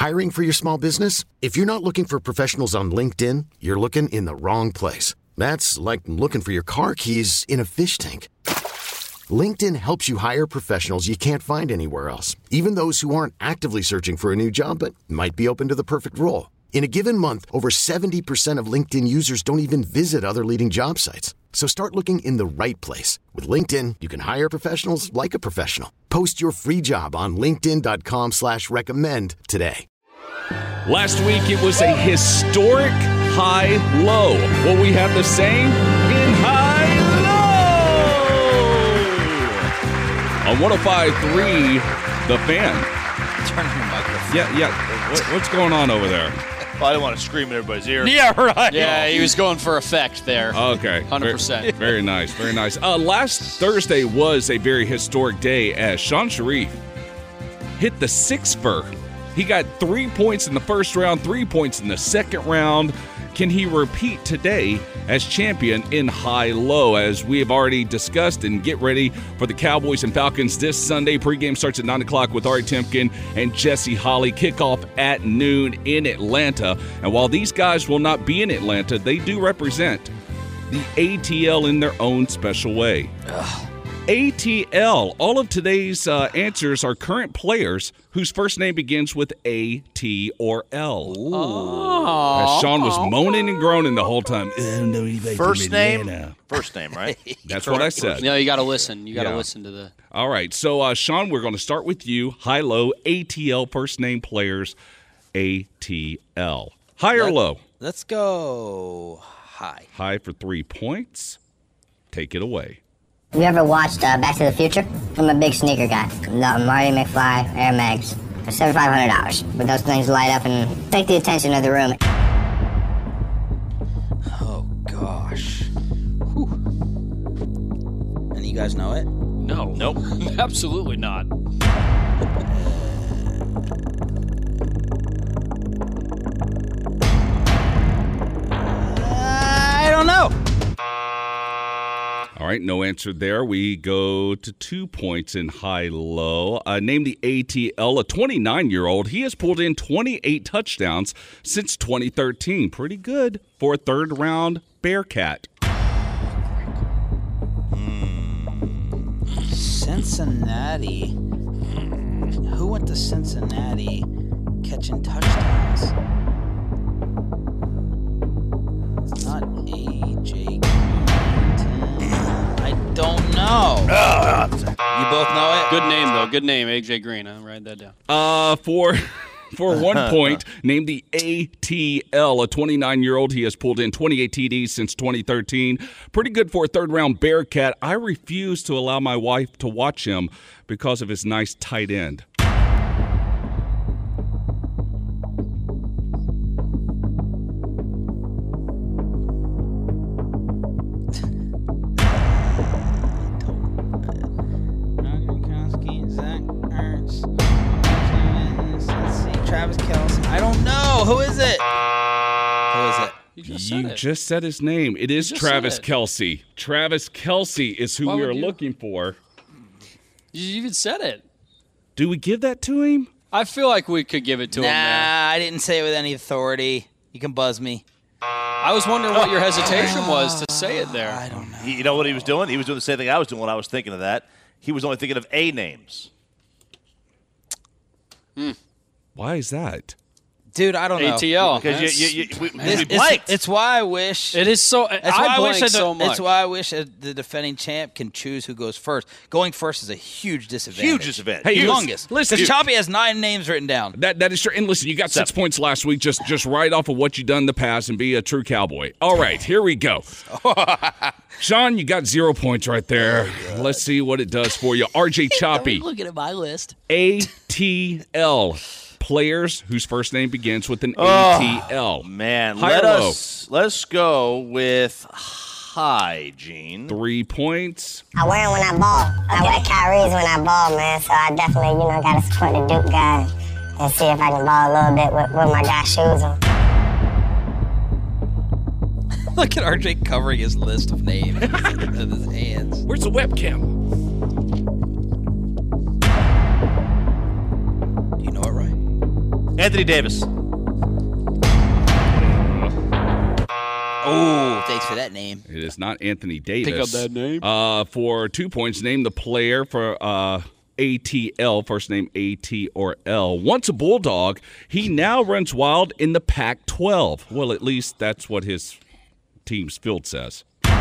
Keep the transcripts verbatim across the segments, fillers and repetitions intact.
Hiring for your small business? If you're not looking for professionals on LinkedIn, you're looking in the wrong place. That's like looking for your car keys in a fish tank. LinkedIn helps you hire professionals you can't find anywhere else, even those who aren't actively searching for a new job but might be open to the perfect role. In a given month, over seventy percent of LinkedIn users don't even visit other leading job sites. So start looking in the right place. With LinkedIn, you can hire professionals like a professional. Post your free job on linkedin.com slash recommend today. Last week, it was a historic high-low. Will we have the same in high-low? On one oh five point three, The Fan. Turn your microphone. Yeah, yeah. What, what's going on over there? Well, I didn't want to scream in everybody's ear. Yeah, right. Yeah, he was going for effect there. Okay. one hundred percent. Very, very nice, very nice. Uh, last Thursday was a very historic day as Sean Sharif hit the sixfer. He got three points in the first round, three points in the second round. Can he repeat today as champion in high-low? As we have already discussed, and get ready for the Cowboys and Falcons this Sunday. Pregame starts at nine o'clock with Ari Timken and Jesse Holley. Kickoff at noon in Atlanta. And while these guys will not be in Atlanta, they do represent the A T L in their own special way. Ugh. A T L. All of today's uh, answers are current players whose first name begins with A, T, or L. Oh. As Sean was moaning and groaning the whole time. First name? First name, right? That's what I said. No, you got to listen. You got to Yeah. listen to the... All right. So, uh, Sean, we're going to start with you. High-low, A T L, first name players, A T L. High or Let- low? Let's go high. High for three points. Take it away. You ever watched uh, Back to the Future? I'm a big sneaker guy. The Marty McFly Air Mags for seventy-five hundred dollars. But those things light up and take the attention of the room. Oh, gosh. Whew. And you guys know it? No. Nope. Absolutely not. I don't know. All right, no answer there. We go to two points in high-low. Uh, name the A T L, a twenty-nine-year-old. He has pulled in twenty-eight touchdowns since twenty thirteen. Pretty good for a third-round Bearcat. Cincinnati. Who went to Cincinnati catching touchdowns? It's not A J I don't know. You both know it? Good name, though. Good name, A J Green. I'll write that down. Uh, for for one point, name the A T L, a twenty-nine-year-old. He has pulled in twenty-eight T Ds since twenty thirteen. Pretty good for a third-round Bearcat. I refuse to allow my wife to watch him because of his nice tight end. Travis Kelce. I don't know. Who is it? Who is it? You just said You it. just said his name. It is just Travis said it. Kelce. Travis Kelce is who Why we would are you? looking for. You even said it. Do we give that to him? I feel like we could give it to Nah, him there. I didn't say it with any authority. You can buzz me. I was wondering what your hesitation was to say it there. I don't know. He, you know what he was doing? He was doing the same thing I was doing when I was thinking of that. He was only thinking of A names. Why is that? Dude, I don't know. A T L. Because you, That's- you, you, we, It's, we it's, blanked. it's why I wish. It is so. It's why I I wish blank that the, so much. It's why I wish that the defending champ can choose who goes first. Going first is a huge disadvantage. Huge disadvantage. Hey, Humongous. listen, Because dude. Choppy has nine names written down. That that is true. And listen, you got six Seven. points last week. Just just right off of what you've done in the past and be a true cowboy. All right, here we go. Sean, you got zero points right there. Let's see what it does for you. R J Choppy, Looking at my list. A T L. Players whose first name begins with an Oh, A T L. Man, High let or low? us let's go with high, Gene. Three points. I wear them when I ball. I wear Kyrie's when I ball, man. So I definitely, you know, got to support the Duke guy and see if I can ball a little bit with, with my guy's shoes on. Look at R J covering his list of names with his hands. Where's the webcam? Do you know it, right? Anthony Davis. Oh, thanks for that name. It is not Anthony Davis. Pick up that name. Uh, for two points, name the player for uh, A T L, first name A T or L. Once a Bulldog, he now runs wild in the Pac twelve. Well, at least that's what his team's field says.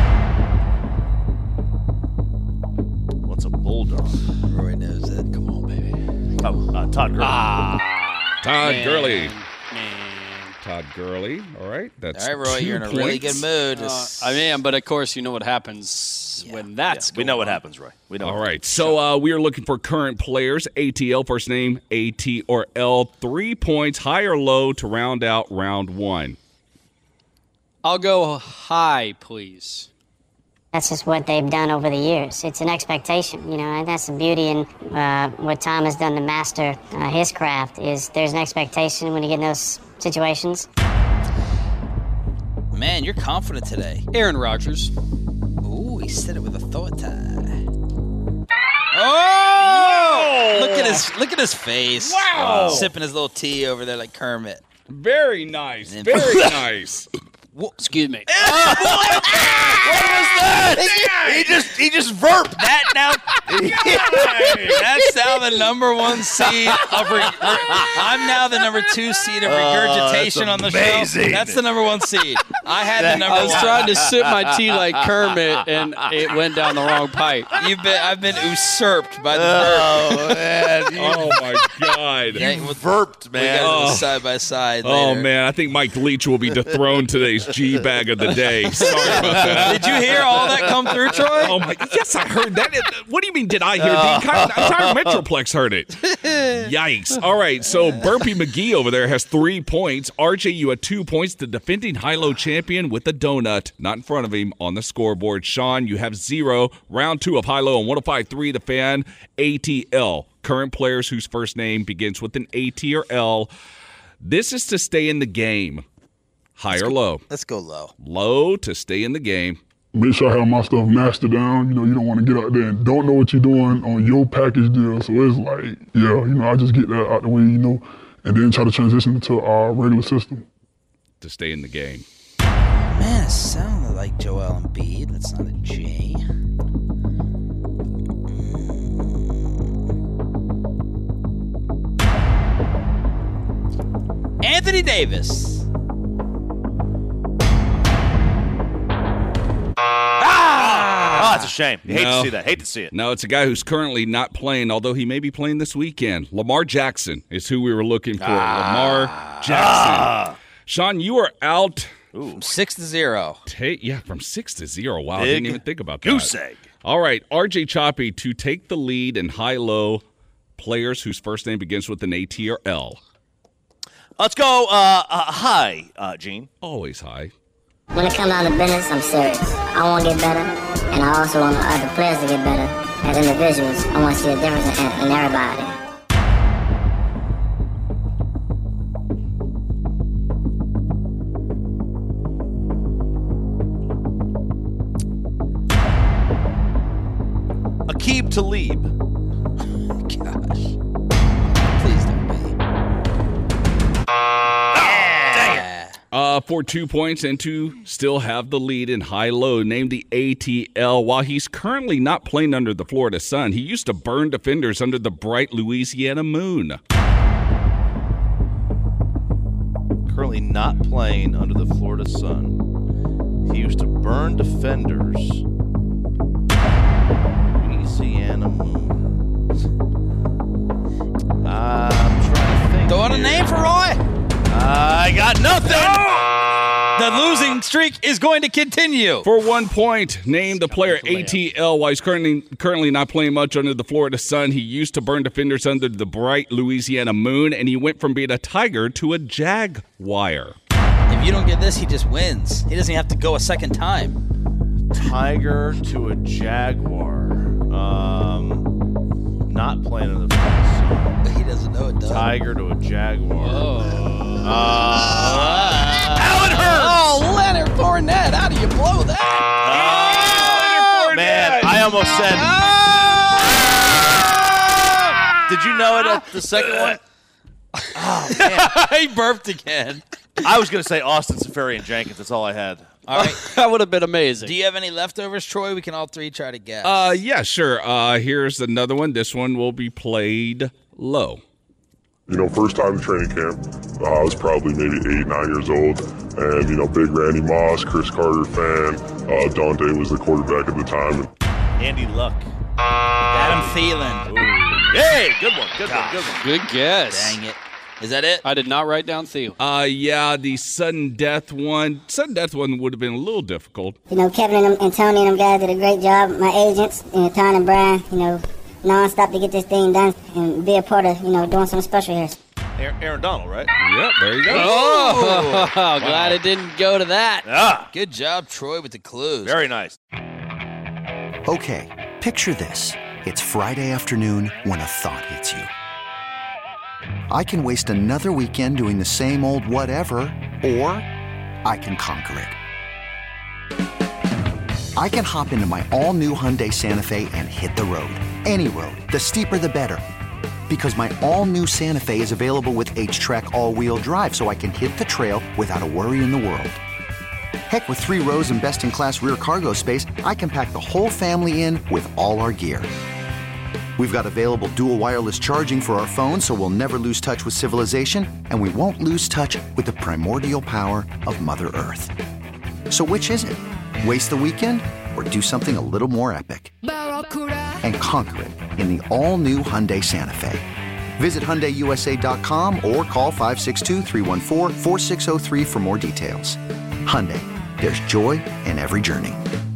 What's a Bulldog? Roy knows that. Come on, baby. Oh, uh, Todd Gurley. Todd Man. Gurley. Man. Todd Gurley. All right. That's All right, Roy, two you're in a points. really good mood. Uh, This- I mean, but of course, you know what happens when that's We going know what on. happens, Roy. We know. All what right. So uh, we are looking for current players. A T L, first name A T or L. Three points, high or low, to round out round one. I'll go high, please. That's just what they've done over the years. It's an expectation, you know, and that's the beauty in uh, what Tom has done to master uh, his craft is there's an expectation when you get in those situations. Man, you're confident today. Aaron Rodgers. Ooh, he said it with authority. Oh! Look at his look at his face. Wow. Sipping his little tea over there like Kermit. Very nice. And- Very nice. Excuse me. What was that? He just he just verped. That now that's now the number one seed of re- I'm now the number two seed of regurgitation on the amazing. show. That's the number one seed. I had the number I was one. trying to sip my tea like Kermit, and it went down the wrong pipe. You've been I've been usurped by the burp. Oh man, you Oh, my God. Yeah, we'll- verped, We man. got Oh. it side by side. Oh, later. man. I think Mike Leach will be dethroned today's G-Bag of the day. Sorry about that. Did you hear all that come through, Troy? Oh, my. Yes, I heard that. What do you mean, did I hear? The entire, entire Metroplex heard it. Yikes. All right, so Burpee McGee over there has three points. R J, you had two points. The defending high-low champion with a donut, not in front of him, on the scoreboard. Sean, you have zero. Round two of high-low on one oh five point three The Fan. A T L, current players whose first name begins with an A T or L. This is to stay in the game. High or low? Let's go low. Low to stay in the game. Make sure I have my stuff mastered down. You know, you don't want to get out there and don't know what you're doing on your package deal. So it's like, yeah, you know, I just get that out the way, you know, and then try to transition into our regular system. To stay in the game. Man, it sounded like Joel Embiid. That's not a J. Anthony Davis. Oh, it's a shame. You hate No. to see that. Hate to see it. No, it's a guy who's currently not playing, although he may be playing this weekend. Lamar Jackson is who we were looking for. Lamar Jackson. Sean, you are out. From six to zero. Take yeah, from six to zero. Wow, I Big didn't even think about that. Goose egg. All right, R J Choppy to take the lead in high-low players whose first name begins with an A T or L. Let's go. Uh, uh, hi, uh, Gene. Always high. When it comes down to business, I'm serious. I want to get better, and I also want the other players to get better. As individuals, I want to see a difference in, in everybody. Aqib Talib. Gosh. Please don't be. Uh, for two points and to still have the lead in high-low. Named the A T L. While he's currently not playing under the Florida sun, he used to burn defenders under the bright Louisiana moon. Currently not playing under the Florida sun. He used to burn defenders. Louisiana moon. Uh, I'm trying to think. Throw out a here. name for Roy. I got nothing. The losing streak is going to continue. For one point, name the player A T L. While he's currently, currently not playing much under the Florida sun, he used to burn defenders under the bright Louisiana moon, and he went from being a tiger to a jaguar. If you don't get this, he just wins. He doesn't have to go a second time. Tiger to a jaguar. Um, not playing under the Florida sun. He doesn't know it, does. Tiger to a jaguar. Oh. Uh, Alan Hurts. Oh, Leonard Fournette. How do you blow that? Oh, man, I almost said. Ah! Did you know it at the second one? Oh, man. He burped again. I was going to say Austin Safarian Jenkins. That's all I had. All right. That would have been amazing. Do you have any leftovers, Troy? We can all three try to guess. Uh, yeah, sure. Uh, here's another one. This one will be played low. You know, first time in training camp, uh, I was probably maybe eight, nine years old. And, you know, big Randy Moss, Chris Carter fan. Uh, Dante was the quarterback at the time. Andy Luck. Adam Thielen. Ooh. Hey, good one. Good one. Good one. Good guess. Dang it. Is that it? I did not write down Theo. Uh, yeah, the sudden death one. Sudden death one would have been a little difficult. You know, Kevin and, them, and Tony and them guys did a great job. My agents, you know, Tony and Brian, you know, nonstop to get this thing done and be a part of, you know, doing something special here. Aaron, Aaron Donald, right? Yep, there you go. Oh, glad it didn't go to that. Ah, Good job, Troy, with the clues. very nice. Okay, picture this. It's Friday afternoon when a thought hits you. I can waste another weekend doing the same old whatever, or I can conquer it. I can hop into my all-new Hyundai Santa Fe and hit the road. Any road. The steeper, the better. Because my all-new Santa Fe is available with H-Track all-wheel drive, so I can hit the trail without a worry in the world. Heck, with three rows and best-in-class rear cargo space, I can pack the whole family in with all our gear. We've got available dual wireless charging for our phones, so we'll never lose touch with civilization, and we won't lose touch with the primordial power of Mother Earth. So which is it? Waste the weekend or do something a little more epic? And conquer it in the all-new Hyundai Santa Fe. Visit Hyundai U S A dot com or call five six two, three one four, four six zero three for more details. Hyundai, there's joy in every journey.